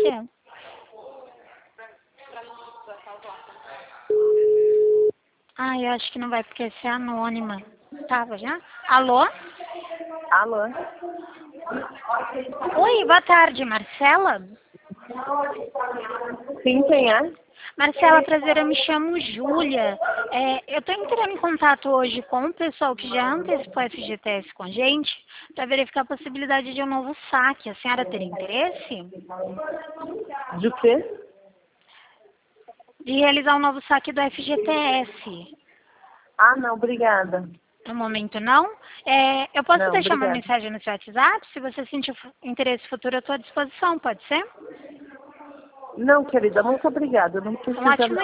você. Ai, eu acho que não vai porque você é anônima. Tava já? Alô? Alô? Oi, boa tarde, Marcela? Sim, quem é? Marcela, prazer, eu me chamo Júlia. Eu estou entrando em contato hoje com o pessoal que já antecipou a FGTS com a gente para verificar a possibilidade de um novo saque. A senhora teria interesse? De quê? De realizar um novo saque do FGTS. Ah, não, obrigada. No momento não. Eu posso Não, deixar uma obrigada. mensagem no seu WhatsApp? Se você sentir interesse futuro, eu estou à disposição, pode ser? Não, querida, muito obrigada. Não Um precisa ótimo não.